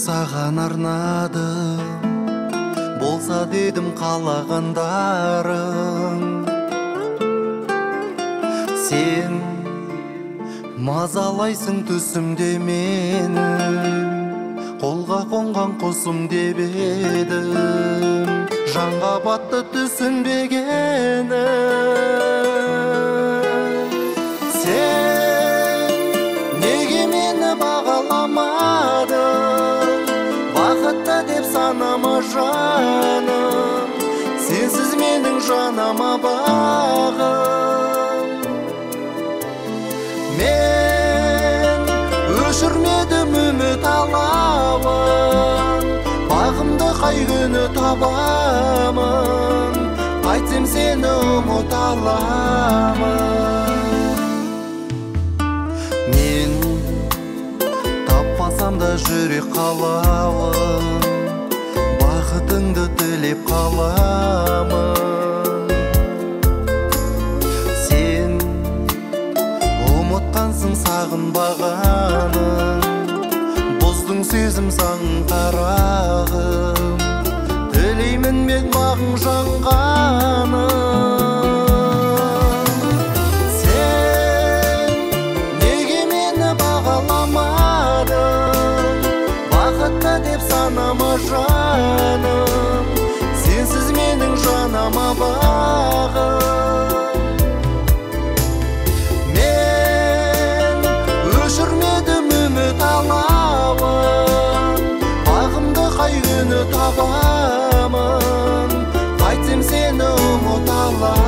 саған арнадым, болса дедім қалағандарың. Сен мазалайсың түсімде мен, қолға қонған құсым деп едім, жанға батты түсінбегені. Сен неге мені бағаламадың, бақытты деп санама жаным, сенсіз менің жанама бағым. Мен өшірмедім үміт алауын, бағымды қай күні табамын, қайтсем сені ұмыта аламын. Мен таппасам да жүрек қалауын, бақытыңды тілеп қаламын. Сен ұмытқансың сағынбағаның, бұздың сезім саңын қарағым, тілеймін мен бағың жанғаным. Сен неге мені бағаламадың, бақытты деп санама жаным, сенсіз менің жанама бағым. Мен өшірмедім үміт алауын, бағымды қай күні табамын, қайтсем сені ұмыта аламын.